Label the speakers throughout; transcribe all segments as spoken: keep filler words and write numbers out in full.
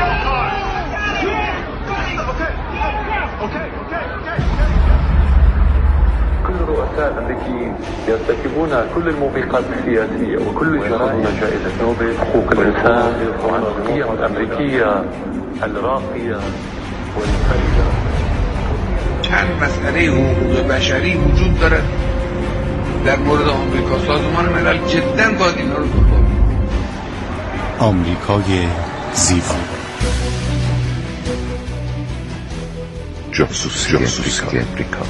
Speaker 1: كل الرؤساء الأمريكيين يرتكبون كل الموبقات السياسية وكل جرائم جائزة نوبل حقوق الإنسان وعن القيم الأمريكية الراقية والفريدة.
Speaker 2: چند مسئله حقوق بشری وجود دارد در مورد آمریکا. سازمان ملل جدا باید اینا رو دنبال کنه.
Speaker 3: آمریکای زیبا.
Speaker 4: جاسوسی آمریکا.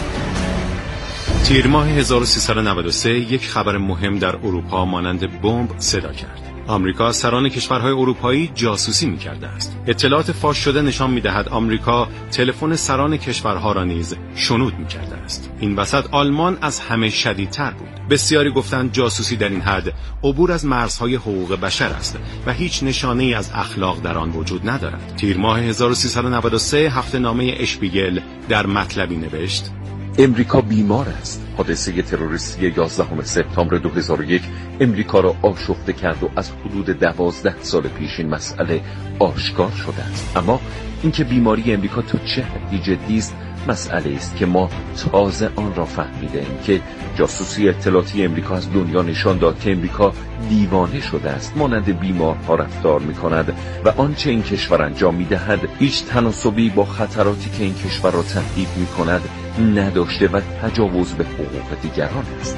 Speaker 3: تیر ماه هزار و سیصد و نود و سه یک خبر مهم در اروپا مانند بمب صدا کرد. آمریکا از سران کشورهای اروپایی جاسوسی می‌کرده است. اطلاعات فاش شده نشان می‌دهد آمریکا تلفن سران کشورها را نیز شنود می‌کرده است. این وسط آلمان از همه شدیدتر بود. بسیاری گفتند جاسوسی در این حد عبور از مرزهای حقوق بشر است و هیچ نشانه‌ای از اخلاق در آن وجود ندارد. تیر ماه هزار و سیصد و نود و سه هفته‌نامه اشپیگل در مطلبی نوشت:
Speaker 4: امریکا بیمار است. حادثه تروریستی یازدهم سپتامبر دو هزار و یک امریکا را آشفته کرد و از حدود دوازده سال پیش این مسئله آشکار شده است. اما اینکه بیماری امریکا تا چه حدی جدی است مسئله است که ما تازه آن را فهمیدیم که جاسوسی اطلاعاتی امریکا از دنیا نشان داد که امریکا دیوانه شده است، مانند بیمارها رفتار می‌کند و آنچه این کشور انجام می‌دهد هیچ تناسبی با خطراتی که این کشور را تهدید می‌کند نداشته و تجاوز به حقوق دیگران است.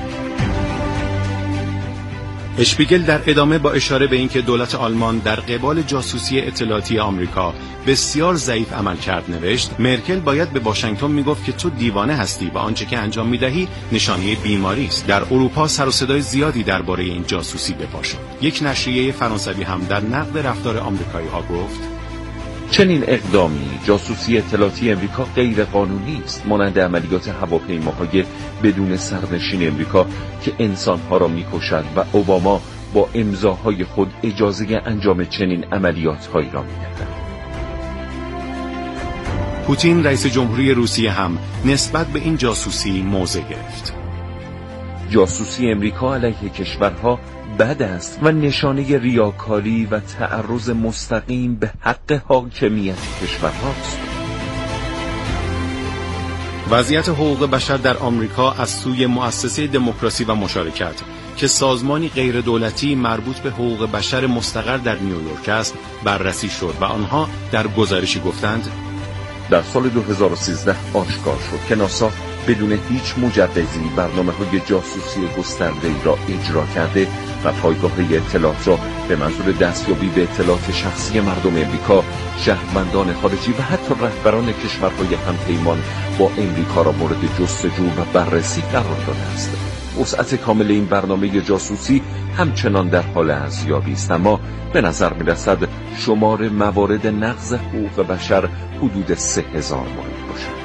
Speaker 3: اشپیگل در ادامه با اشاره به اینکه دولت آلمان در قبال جاسوسی اطلاعاتی آمریکا بسیار ضعیف عمل کرد نوشت: مرکل باید به واشنگتن میگفت که تو دیوانه هستی و آنچه که انجام میدهی نشانه بیماری است. در اروپا سر و صدای زیادی درباره این جاسوسی به پا شد. یک نشریه فرانسوی هم در نقد رفتار آمریکایی‌ها گفت:
Speaker 4: چنین اقدامی جاسوسی اطلاعاتی امریکا غیر قانونی است، مانند عملیات هواپیماهای بدون سرنشین امریکا که انسانها را میکشد و اوباما با امضاهای خود اجازه انجام چنین عملیات‌هایی را می‌دهد.
Speaker 3: پوتین رئیس جمهوری روسیه هم نسبت به این جاسوسی موضع گرفت.
Speaker 4: جاسوسی امریکا علیه کشورها بد است و نشانه ریاکاری و تعرض مستقیم به حق حاکمیت کشورهاست.
Speaker 3: وضعیت حقوق بشر در آمریکا از سوی مؤسسه دموکراسی و مشارکت که سازمانی غیر دولتی مربوط به حقوق بشر مستقر در نیویورک است بررسی شد و آنها در گزارشی گفتند:
Speaker 4: در سال دو هزار و سیزده آشکار شد که ناسا بدون هیچ مجوزی برنامه‌های جاسوسی گسترده‌ای را اجرا کرده و پایگاه اطلاعات را به منظور دستیابی به اطلاعات شخصی مردم امریکا، شهروندان خارجی و حتی رهبران کشورهای همپیمان با امریکا را مورد جستجو و بررسی قرار داده است. وسعت کامل این برنامه جاسوسی همچنان در حال ارزیابی است، اما به نظر می‌رسد شمار موارد نقض حقوق بشر حدود سه هزار مورد باشد.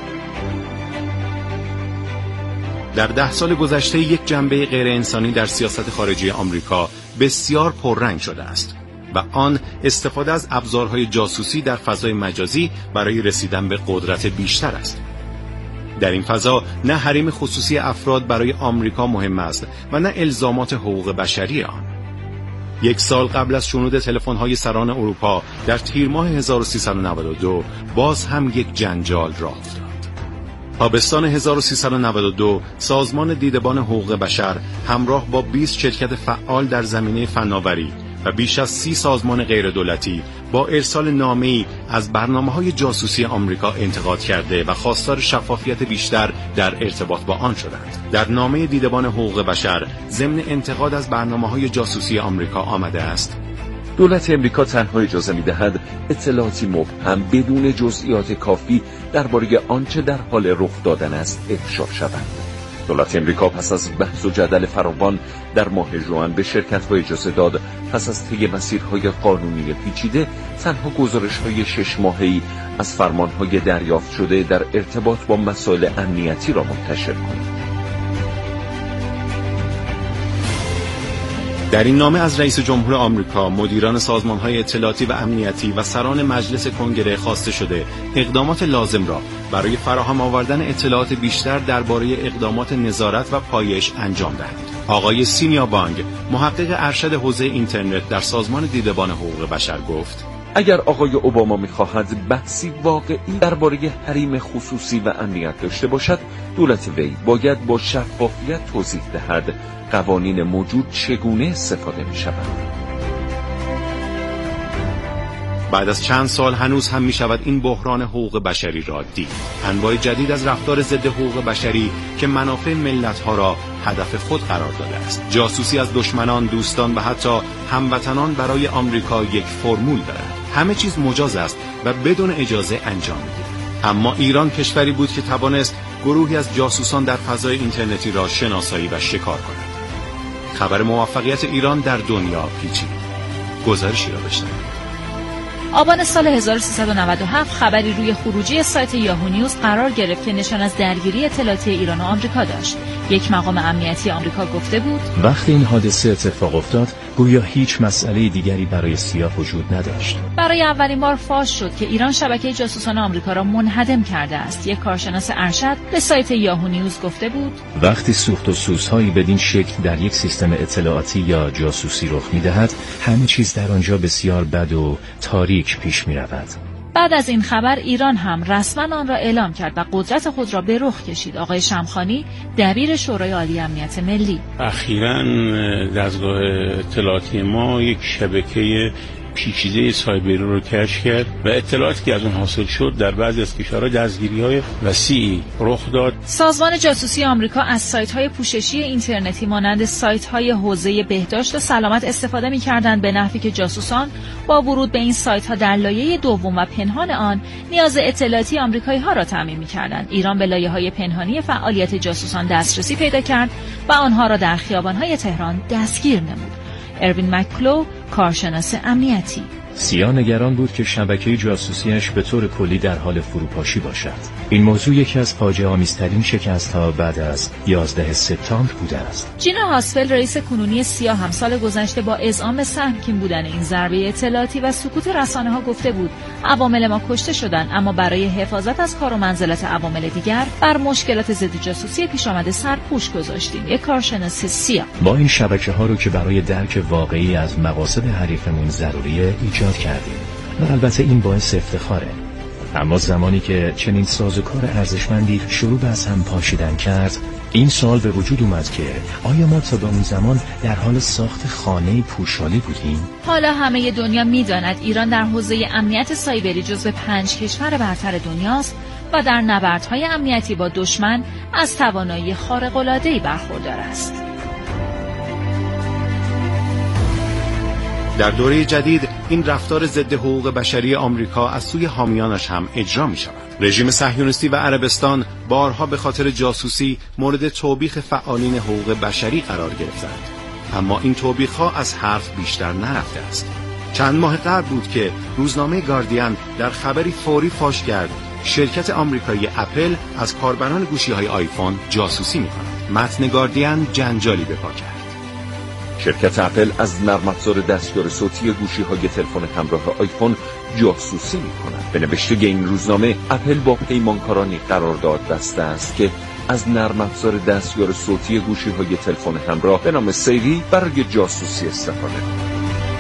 Speaker 3: در ده سال گذشته یک جنبه غیر انسانی در سیاست خارجی آمریکا بسیار پررنگ شده است و آن استفاده از ابزارهای جاسوسی در فضای مجازی برای رسیدن به قدرت بیشتر است. در این فضا نه حریم خصوصی افراد برای آمریکا مهم است و نه الزامات حقوق بشری آن. یک سال قبل از شنود تلفن‌های سران اروپا در تیر ماه هزار و سیصد و نود و دو باز هم یک جنجال راه افتاد. تابستان هزار و سیصد و نود و دو سازمان دیدبان حقوق بشر همراه با بیست شرکت فعال در زمینه فناوری و بیش از سی سازمان غیردولتی با ارسال نامه‌ای از برنامه‌های جاسوسی آمریکا انتقاد کرده و خواستار شفافیت بیشتر در ارتباط با آن شدند. در نامه دیدبان حقوق بشر ضمن انتقاد از برنامه‌های جاسوسی آمریکا آمده است:
Speaker 4: دولت امریکا تنها اجازه می‌دهد اطلاعاتی مبهم بدون جزئیات کافی درباره آنچه در حال رخ دادن است افشا شود. دولت امریکا پس از بحث و جدل فراوان در ماه ژوئن به شرکت‌ها اجازه داد پس از طی مسیرهای قانونی پیچیده تنها گزارش‌های شش ماهه‌ای از فرمان‌های دریافت شده در ارتباط با مسائل امنیتی را منتشر کند.
Speaker 3: در این نامه از رئیس جمهور آمریکا، مدیران سازمان‌های اطلاعاتی و امنیتی و سران مجلس کنگره خواسته شده اقدامات لازم را برای فراهم آوردن اطلاعات بیشتر درباره اقدامات نظارت و پایش انجام دهند. آقای سینیا بانگ، محقق ارشد حوزه اینترنت در سازمان دیدبان حقوق بشر گفت:
Speaker 4: اگر آقای اوباما می‌خواهد بحثی واقعی درباره حریم خصوصی و امنیت داشته باشد، دولت وی باید با شفافیت توضیح دهد قوانین موجود چگونه استفاده می‌شوند.
Speaker 3: بعد از چند سال هنوز هم می شود این بحران حقوق بشری را دید. انواع جدید از رفتار ضد حقوق بشری که منافع ملت‌ها را هدف خود قرار داده است. جاسوسی از دشمنان، دوستان و حتی هموطنان برای آمریکا یک فرمول دارد. همه چیز مجاز است و بدون اجازه انجام می‌گیرد. اما ایران کشوری بود که توانست گروهی از جاسوسان در فضای اینترنتی را شناسایی و شکار کند. خبر موفقیت ایران در دنیا پیچید. گزارشی را بشنوید.
Speaker 5: آبان سال هزار و سیصد و نود و هفت خبری روی خروجی سایت یاهو نیوز قرار گرفت که نشان از درگیری اطلاعاتی ایران و آمریکا داشت. یک مقام امنیتی آمریکا گفته بود
Speaker 6: وقتی این حادثه اتفاق افتاد گویا هیچ مسئله دیگری برای سیا وجود نداشت.
Speaker 5: برای اولین بار فاش شد که ایران شبکه جاسوسان آمریکا را منهدم کرده است. یک کارشناس ارشد به سایت یاهو نیوز گفته بود
Speaker 6: وقتی سوخت و سوزهایی بدین شکل در یک سیستم اطلاعاتی یا جاسوسی رخ می‌دهد، همه چیز در آنجا بسیار بد و تاریک پیش می‌رود.
Speaker 5: بعد از این خبر ایران هم رسما آن را اعلام کرد و قدرت خود را به رخ کشید. آقای شمخانی دبیر شورای عالی امنیت ملی
Speaker 7: اخیراً دستگاه اطلاعاتی ما یک شبکه پیچیده سایبری رو کشف کرد و اطلاعاتی که از اون حاصل شد در بعضی از کشورها دستگیری‌های وسیعی رخ داد.
Speaker 5: سازمان جاسوسی آمریکا از سایت‌های پوششی اینترنتی مانند سایت‌های حوزه بهداشت و سلامت استفاده می‌کردند به نحوی که جاسوسان با ورود به این سایت‌ها در لایه دوم و پنهان آن نیاز اطلاعاتی آمریکایی‌ها را تامین می‌کردند. ایران به لایه‌های پنهانی فعالیت جاسوسان دسترسی پیدا کرد و آنها را در خیابان‌های تهران دستگیر نمود. اروین مکلو، کارشناس امنیتی:
Speaker 6: سیا نگران بود که شبکه جاسوسیش به طور کلی در حال فروپاشی باشد. این موضوع یکی از فاجعه آمیزترین شکست‌ها بعد از یازده سپتامبر بوده است.
Speaker 5: جینا هاسفل رئیس کنونی سیا هم سال گذشته با اذعان سهمگین بودن این ضربه اطلاعاتی و سکوت رسانه‌ها گفته بود عوامل ما کشته شدند، اما برای حفاظت از کار و منزلت عوامل دیگر بر مشکلات ضد جاسوسی پیش آمده سرپوش گذاشتیم. یک کارشناس سیا:
Speaker 6: با این شبکه‌ها رو که برای درک واقعی از مقاصد حریفمون ضروریه ایجاد کردیم و البته این باعث افتخاره. اما زمانی که چنین سازوکار ارزشمندی شروع به از هم پاشیدن کرد، این سوال به وجود اومد که آیا ما تا به اون زمان در حال ساخت خانه پوشالی بودیم؟
Speaker 5: حالا همه دنیا میداند ایران در حوزه امنیت سایبری جزو پنج کشور برتر دنیاست و در نبردهای امنیتی با دشمن از توانایی خارق‌العاده‌ای برخوردار است.
Speaker 3: در دوره جدید این رفتار ضد حقوق بشری آمریکا از سوی حامیانش هم اجرا می شود. رژیم صهیونیستی و عربستان بارها به خاطر جاسوسی مورد توبیخ فعالین حقوق بشری قرار گرفتند. اما این توبیخ‌ها از حرف بیشتر نرفته است. چند ماه قبل بود که روزنامه گاردین در خبری فوری فاش کرد شرکت آمریکایی اپل از کاربران گوشی‌های آیفون جاسوسی می‌کند. متن گاردین جنجالی به پا کرد.
Speaker 4: شرکت اپل از نرم افزار دستیار صوتی گوشی‌های تلفن همراه آیفون جاسوسی می‌کند. به نوشته این روزنامه، اپل با پیمانکارانی قرارداد بسته است که از نرم افزار دستیار صوتی گوشی‌های تلفن همراه به نام سیری برای جاسوسی استفاده کند.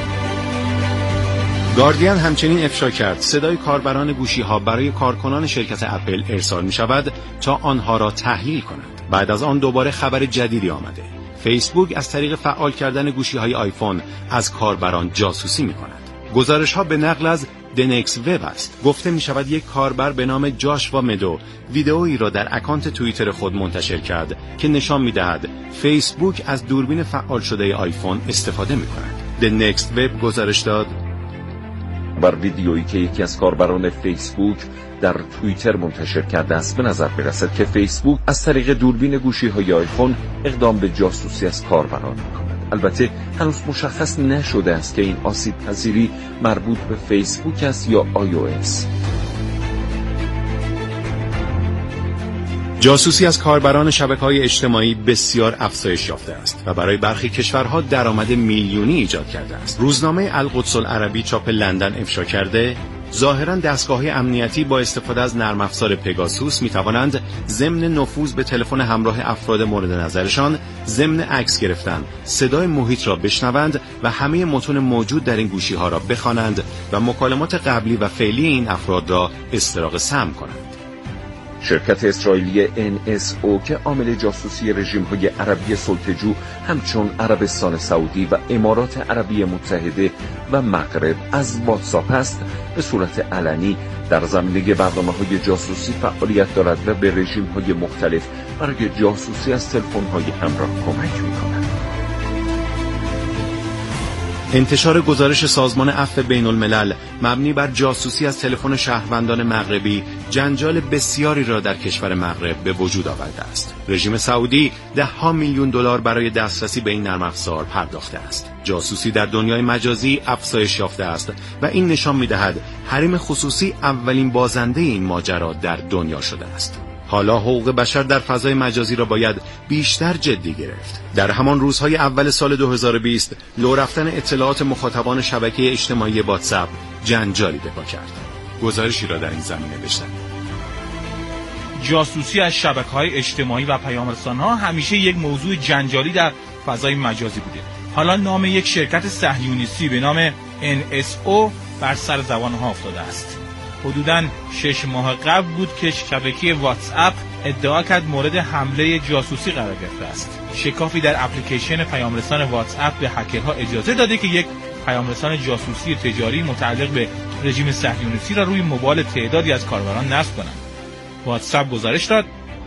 Speaker 3: گاردین همچنین افشا کرد صدای کاربران گوشی‌ها برای کارکنان شرکت اپل ارسال می‌شود تا آنها را تحلیل کنند. بعد از آن دوباره خبر جدیدی آمده. فیسبوک از طریق فعال کردن گوشی‌های آیفون از کاربران جاسوسی می‌کند. گزارش‌ها به نقل از دنکس وب است. گفته می‌شود یک کاربر به نام جاشوا مدو ویدئویی را در اکانت توییتر خود منتشر کرد که نشان می‌دهد فیسبوک از دوربین فعال شده آیفون استفاده می‌کند. دنکس وب گزارش داد
Speaker 4: بر ویدیویی که یکی از کاربران فیسبوک در توییتر منتشر کرده است به نظر می‌رسد که فیسبوک از طریق دوربین گوشی‌های آیفون اقدام به جاسوسی از کاربران می‌کند. البته هنوز مشخص نشده است که این آسیب پذیری مربوط به فیسبوک است یا آی او اس.
Speaker 3: جاسوسی از کاربران شبکه‌های اجتماعی بسیار افزایش یافته است و برای برخی کشورها درآمد میلیونی ایجاد کرده است. روزنامه القدس العربی چاپ لندن افشا کرده ظاهراً دستگاه‌های امنیتی با استفاده از نرم افزار پگاسوس می‌توانند ضمن نفوذ به تلفن همراه افراد مورد نظرشان، ضمن عکس گرفتن، صدای محیط را بشنوند و همه متون موجود در این گوشی‌ها را بخوانند و مکالمات قبلی و فعلی این افراد را استراق سمع کنند.
Speaker 4: شرکت اسرائیلی ان اس او که عامل جاسوسی رژیم‌های عربی سلطه‌جو همچون عربستان سعودی و امارات عربی متحده و مغرب از واتساپ است، به صورت علنی در زمینه برنامه‌های جاسوسی فعالیت دارد و به رژیم‌های مختلف برای جاسوسی از تلفن‌های همراه کمک می‌کند.
Speaker 3: انتشار گزارش سازمان عفو بین الملل مبنی بر جاسوسی از تلفن شهروندان مغربی جنجال بسیاری را در کشور مغرب به وجود آورده است. رژیم سعودی ده ها میلیون دلار برای دسترسی به این نرم افزار پرداخته است. جاسوسی در دنیای مجازی افزایش یافته است و این نشان می‌دهد حریم خصوصی اولین بازنده این ماجرا در دنیا شده است. حالا حقوق بشر در فضای مجازی را باید بیشتر جدی گرفت. در همان روزهای اول سال دو هزار و بیست لو رفتن اطلاعات مخاطبان شبکه اجتماعی واتساپ جنجالی به پا کرد. گزارشی را در این زمینه بشنوید.
Speaker 8: جاسوسی از شبکه‌های اجتماعی و پیام‌رسان‌ها همیشه یک موضوع جنجالی در فضای مجازی بوده. حالا نام یک شرکت صهیونیستی به نام ان اس او بر سر زبان‌ها افتاده است. حدوداً شش ماه قبل بود که شبکه واتساپ ادعا کرد مورد حمله جاسوسی قرار گرفته است. شکافی در اپلیکیشن پیامرسان واتساپ به هکرها اجازه داده که یک پیامرسان جاسوسی تجاری متعلق به رژیم صهیونیستی را روی موبایل تعدادی از کاربران نصب کنند. واتساپ گزارش داد: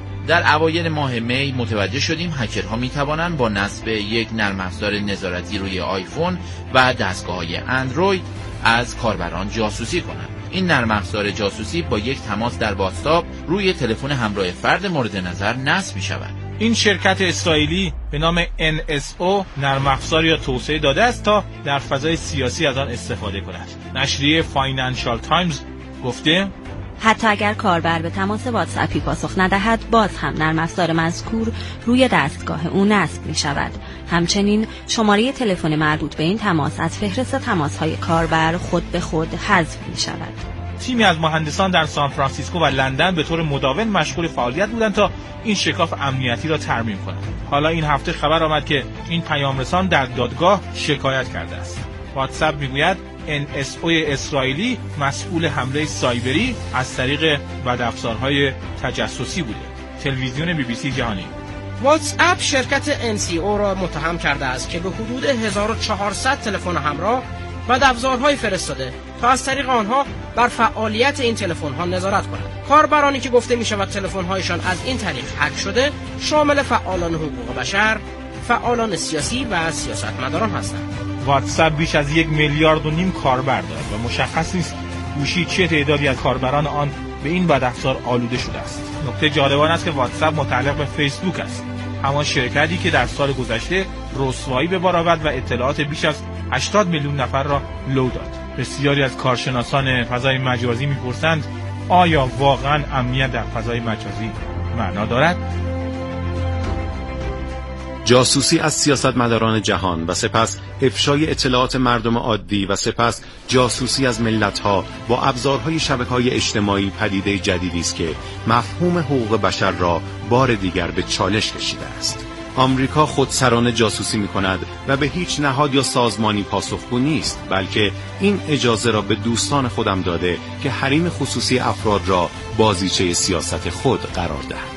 Speaker 9: در اوایل ماه می متوجه شدیم هکرها می توانند با نصب یک نرم افزار نظارتی روی آیفون و دستگاه‌های اندروید از کاربران جاسوسی کنند. این نرم افزار جاسوسی با یک تماس در واتساپ روی تلفن همراه فرد مورد نظر نصب می شود.
Speaker 8: این شرکت اسرائیلی به نام ان اس او نرم افزاری را توسعه داده است تا در فضای سیاسی از آن استفاده کند. نشریه فاینانشال تایمز گفته
Speaker 10: حتی اگر کاربر به تماس واتساپی پاسخ ندهد، باز هم نرم افزار مذکور روی دستگاه او نصب می شود. همچنین شماره تلفن مربوط به این تماس از فهرست تماس‌های کاربر خود به خود حذف می شود.
Speaker 8: تیمی از مهندسان در سان فرانسیسکو و لندن به طور مداوم مشغول فعالیت بودند تا این شکاف امنیتی را ترمیم کنند. حالا این هفته خبر آمد که این پیامرسان در دادگاه شکایت کرده است. واتساپ میگوید ان اس او اسرائیلی مسئول حمله سایبری از طریق بدافزارهای تجسسی بوده. تلویزیون بی بی سی جهانی:
Speaker 11: واتساپ شرکت ان سی او را متهم کرده است که به حدود هزار و چهارصد تلفن همراه بدافزارهای فرستاده تا از طریق آنها بر فعالیت این تلفن‌ها نظارت کنند. کاربرانی که گفته می‌شود تلفن‌هایشان از این طریق هک شده شامل فعالان حقوق بشر، فعالان سیاسی و سیاستمداران هستند.
Speaker 8: واتساپ بیش از یک میلیارد و نیم کاربر دارد و مشخص نیست گوشی چه تعدادی از کاربران آن به این بدافزار آلوده شده است. نکته جالب آن است که واتساپ متعلق به فیسبوک است، همان شرکتی که در سال گذشته رسوایی به بار آورد و اطلاعات بیش از هشتاد میلیون نفر را لو داد. بسیاری از کارشناسان فضای مجازی می‌پرسند آیا واقعاً امنیت در فضای مجازی معنا دارد؟
Speaker 3: جاسوسی از سیاستمداران جهان و سپس افشای اطلاعات مردم عادی و سپس جاسوسی از ملت‌ها با ابزارهای شبکه‌های اجتماعی پدیده جدیدی است که مفهوم حقوق بشر را بار دیگر به چالش کشیده است. آمریکا خودسرانه جاسوسی می‌کند و به هیچ نهاد یا سازمانی پاسخگو نیست، بلکه این اجازه را به دوستان خودم داده که حریم خصوصی افراد را بازیچه سیاست خود قرار دهند.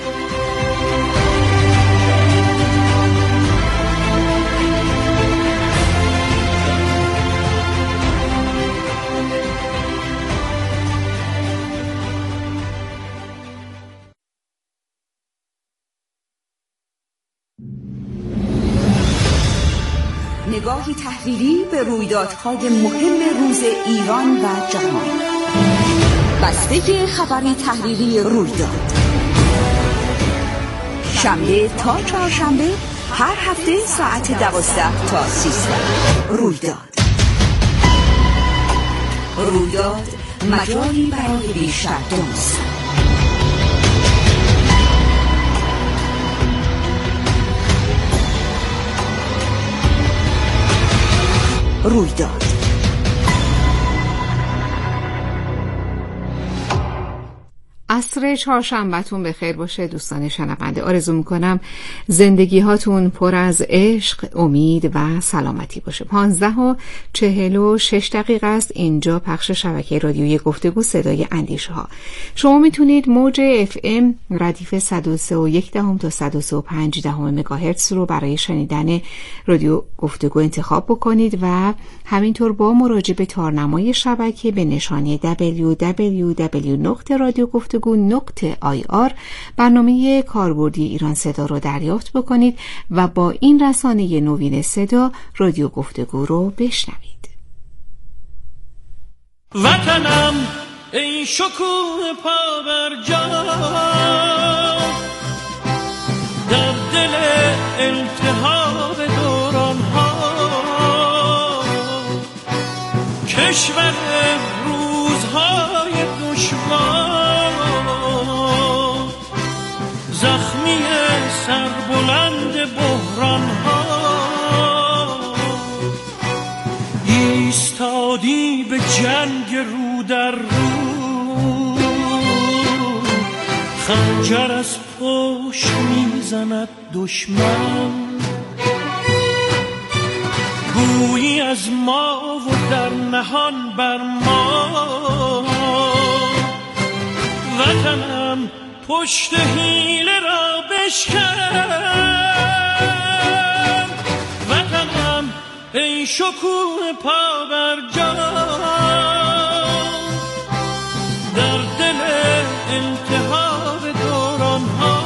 Speaker 12: نگاهی تحلیلی به رویدادهای مهم روز ایران و جهان. بسته خبری تحلیلی رویداد شنبه تا چهارشنبه هر هفته ساعت دوازده تا سیزده. رویداد رویداد مجالی برای بیشتر دانستن. رویداد
Speaker 13: عصر چهارشنبهتون به خیر باشه دوستان شنونده. آرزو میکنم زندگی هاتون پر از عشق، امید و سلامتی باشه. پانزده و چهل و شش دقیقه است اینجا پخش شبکه رادیویی گفتگو صدای اندیشه ها. شما میتونید موج اف ام ردیف صد و سه و یک دهم تا صد و سه و پنج دهم مگاهرتز رو برای شنیدن رادیو گفتگو انتخاب بکنید و همینطور با مراجعه به تارنمای شبکه به نشانی دبلیو دبلیو دبلیو نقطه رادیو گفتگو نقطه آی آر برنامه کاربردی ایران صدا رو دریافت بکنید و با این رسانه نوین صدا رادیو گفتگو رو بشنوید.
Speaker 14: وطنم ای شکوه پابرجا در دل التهاب دوران ها، کشور روزهای دشوار، زخمی سربلند بحران ها، ایستادی به جنگ رو در رو، خنجر از پشت میزند دشمن، گویی از ما و در نهان بر ما، وطنم پشت حیله را بشکن، وطنم ای شکوه پابرجا در دل التهاب دوران ها.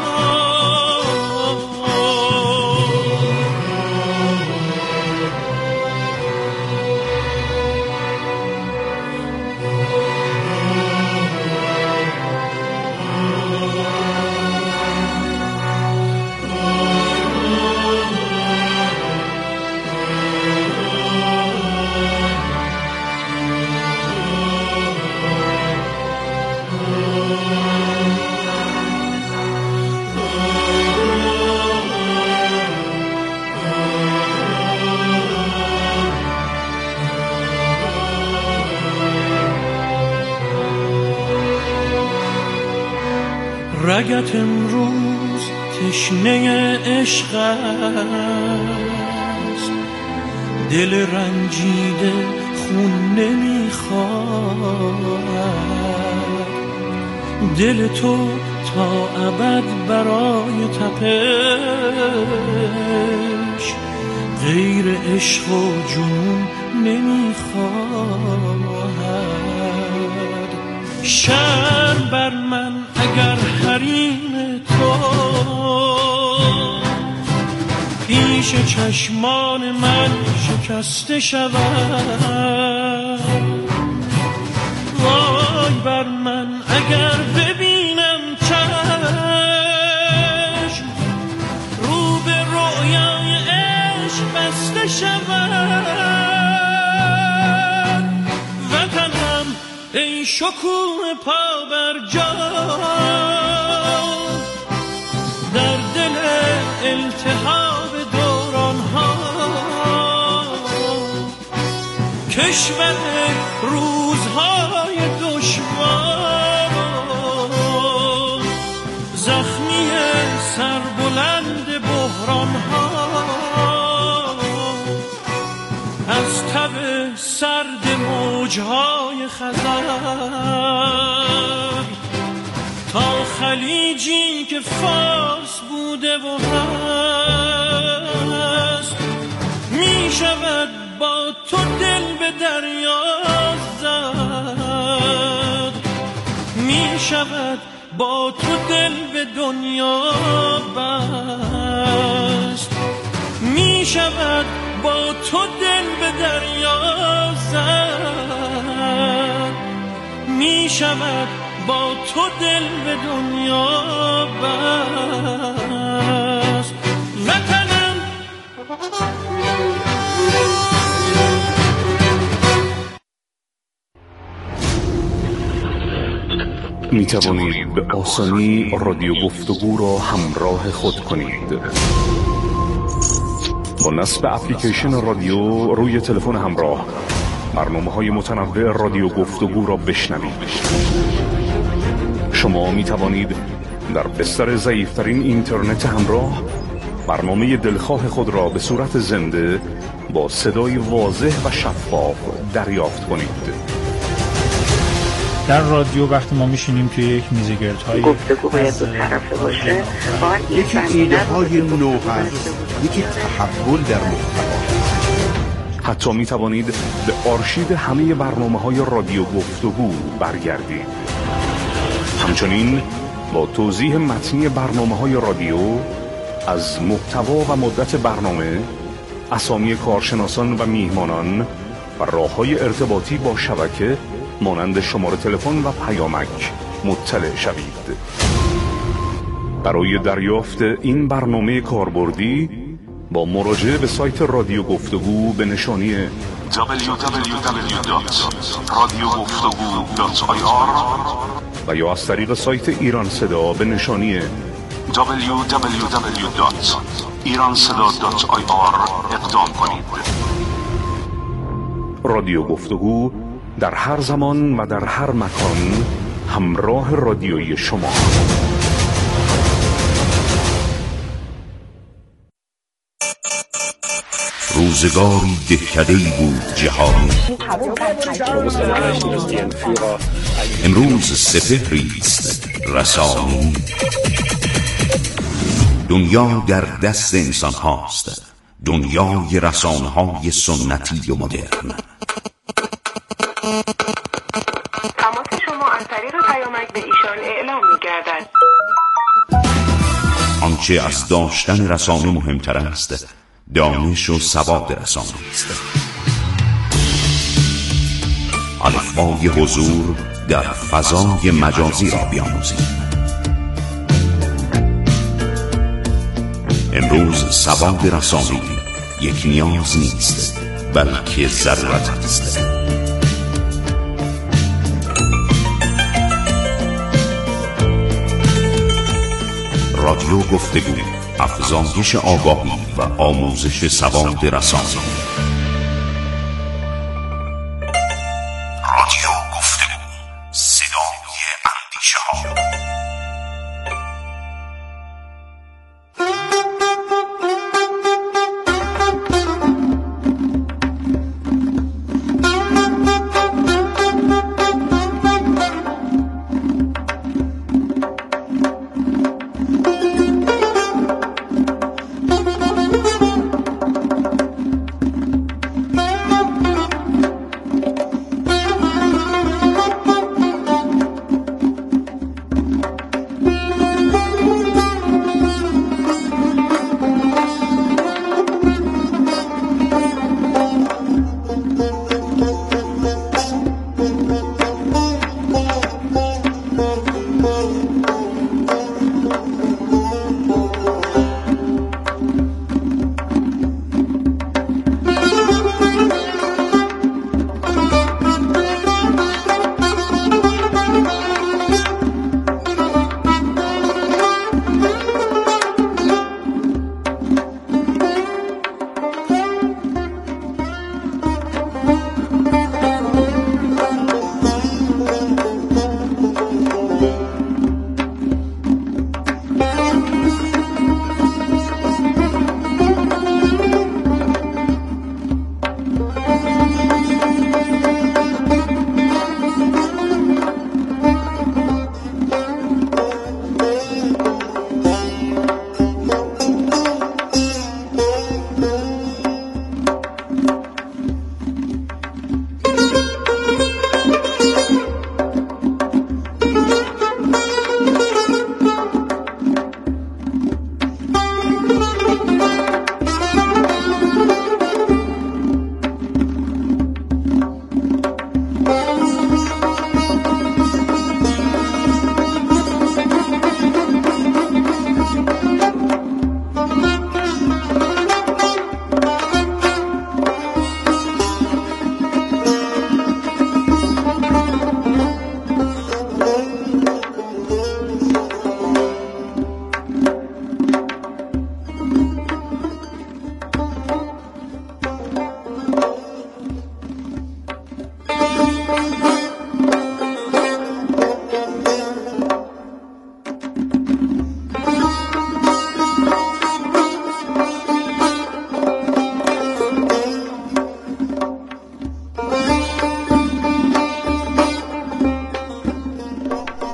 Speaker 14: رگت امروز تشنه عشق است، دل رنجیده خون نمیخواد، دل تو تا ابد برای تپش غیر عشق و جنون نمیخواد. شرم بر من اگر حریم تو پیش چشمان من شکسته شود، وای بر من اگر ببینم چشم رو به رویای عشق بسته شود، وطنم ای شکوه پابرجا در دل التهاب دوران ها، کشور روزهای دشوار، زخمی سربلند بحران ها، از تب سرد موجهای خزر تا خلیجی که فارس بوده و هست، می شود با تو دل به دریا زد، می شود با تو دل به دنیا بست، می شود با تو دل به دریا زد، می شود با تو دل به دنیا بست، وطنم
Speaker 3: می توانید به آسانی رادیو گفتگو را همراه خود کنید. با نصب اپلیکیشن رادیو روی تلفن همراه برنامه‌های متنوع رادیو گفتگو را بشنوید.
Speaker 15: شما می توانید در بستر ضعیفترین اینترنت همراه برنامه دلخواه خود را به صورت زنده با صدای واضح و شفاف دریافت کنید.
Speaker 16: در رادیو وقتی ما میشینیم توی یک میزگردهای
Speaker 17: گفتگو باید دو طرفه باشه،
Speaker 18: یکی ایده های نو هست، یکی تحول در محتوا.
Speaker 15: حتی می توانید به آرشیو همه برنامه های رادیو گفتگو برگردید. همچنین با توضیح متنی برنامه های رادیو از محتوا و مدت برنامه، اسامی کارشناسان و میهمانان و راه‌های ارتباطی با شبکه مانند شماره تلفن و پیامک مطلع شوید. برای دریافت این برنامه کاربردی با مراجعه به سایت رادیو گفتگو به نشانی دبلیو دبلیو دبلیو دات رادیو گفتگو دات آی آر و یا از طریق سایت ایران صدا به نشانی دبلیو دبلیو دبلیو دات ایران صدا دات آی آر اقدام کنید. رادیو گفتگو در هر زمان و در هر مکان همراه رادیویی شما.
Speaker 19: روزگاری دهکده‌ای بود جهان، امروز سپهری است رسانی. دنیا در دست انسان هاست، دنیای رسانه های سنتی و مدرن.
Speaker 17: تماس شما از طریق پیامک به ایشان اعلام می‌گردد.
Speaker 19: آنچه از داشتن رسانه مهمتر است، دانش و سواد رسانه است. الفبای حضور در فضای مجازی را بیاموزید. امروز سواد رسانه‌ای یک نیاز نیست، بلکه ضرورت است. رادیو گفتگو، افزایش آگاهی و آموزش سواد رسانه‌ای. رادیو گفتگو، صدای اندیشه ها.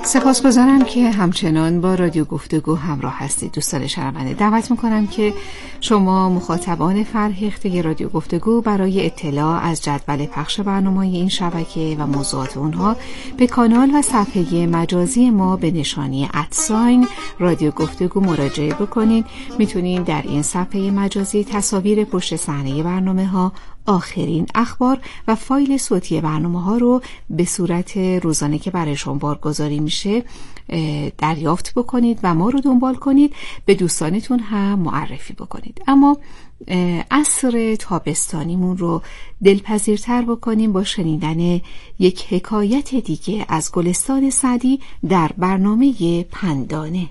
Speaker 13: سپاسگزارم که همچنان با رادیو گفتگو همراه هستید. دوستان شنونده، دعوت میکنم که شما مخاطبان فرهیخته رادیو گفتگو برای اطلاع از جدول پخش برنامه‌های این شبکه و موضوعات اونها به کانال و صفحه مجازی ما به نشانی ادساین رادیو گفتگو مراجعه بکنید. میتونید در این صفحه مجازی تصاویر پشت صحنه برنامه‌ها، آخرین اخبار و فایل صوتی برنامه‌ها رو به صورت روزانه که برایشون بارگذاری میشه دریافت بکنید و ما رو دنبال کنید، به دوستانتون هم معرفی بکنید. اما عصر تابستانیمون رو دلپذیرتر بکنیم با شنیدن یک حکایت دیگه از گلستان سعدی در برنامه پندانه.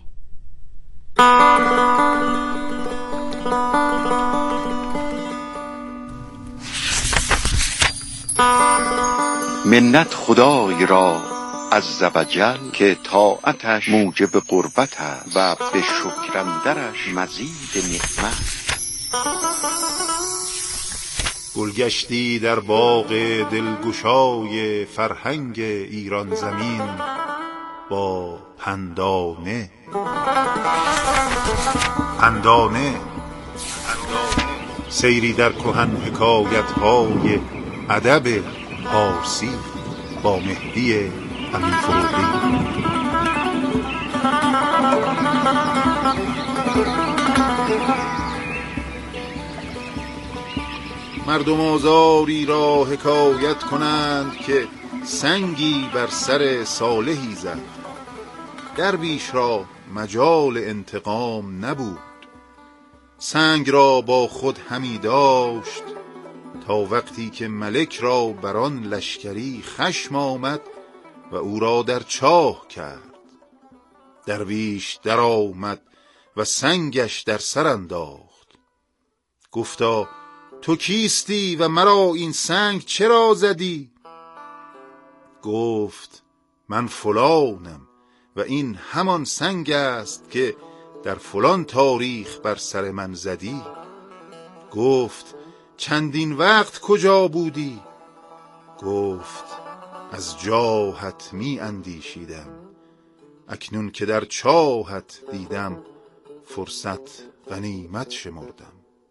Speaker 19: منت خدای را عز و جل که طاعتش موجب قربت است و به شکر اندرش مزید نعمت.
Speaker 20: گلگشتی در باغ دلگشای فرهنگ ایران زمین با پندانه. پندانه سیری در کهن حکایت‌های ادب پارسی با مهدی امین فروغی. مردم آزاری را حکایت کنند که سنگی بر سر صالحی زد. درویش را مجال انتقام نبود، سنگ را با خود همی داشت تا وقتی که ملک را بران لشکری خشم آمد و او را در چاه کرد. درویش در آمد و سنگش در سر انداخت. گفتا تو کیستی و مرا این سنگ چرا زدی؟ گفت من فلانم و این همان سنگ است که در فلان تاریخ بر سر من زدی. گفت چندین وقت کجا بودی؟ گفت از جاهت می اندیشیدم، اکنون که در چاهت دیدم فرصت غنیمت شمردم.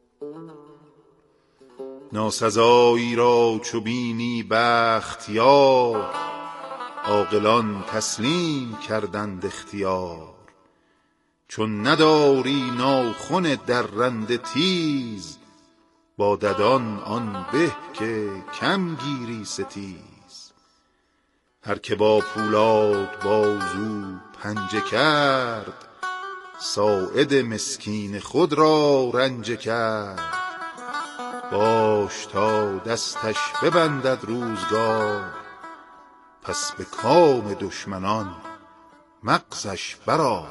Speaker 20: ناسزایی را چو بینی بختیار، عاقلان تسلیم کردند اختیار. چون نداری ناخن درنده تیز، با ددان آن به که کم گیری ستیز. هر که با پولاد بازو پنجه کرد، ساعد مسکین خود را رنجه کرد. باش تا دستش ببندد روزگار، پس به کام دشمنان مغزش برآر.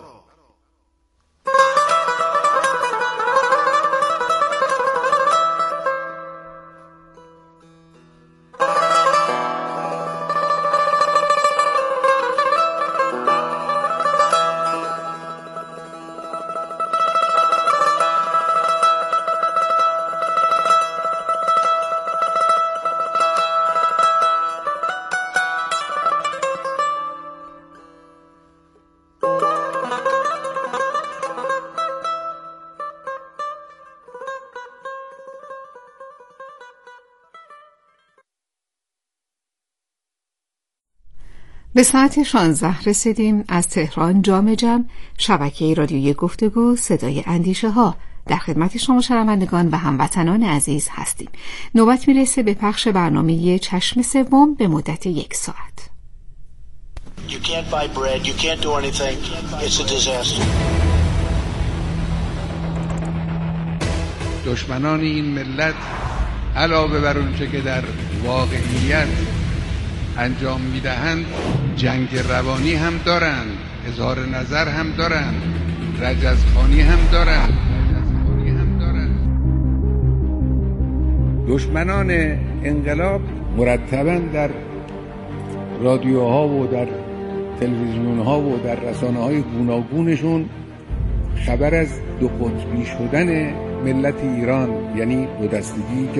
Speaker 13: به ساعت شانزده رسیدیم. از تهران جام جم، شبکه رادیویی گفتگو صدای اندیشه ها، در خدمت شما شنوندگان و هموطنان عزیز هستیم. نوبت میرسه به پخش برنامه چشم سوم به مدت یک ساعت.
Speaker 21: You can't buy bread, you can't do anything. It's a disaster.
Speaker 2: دشمنان این ملت علاوه بر اونچه که در واقعیت انجام میدهند، جنگ روانی هم دارند، اظهار نظر هم دارند، رجزخوانی هم دارند.
Speaker 22: دشمنان انقلاب مرتباً در رادیوها و در تلویزیونها و در رسانه‌های گوناگونشون خبر از دو قطبی شدن ملت ایران، یعنی دو دستگی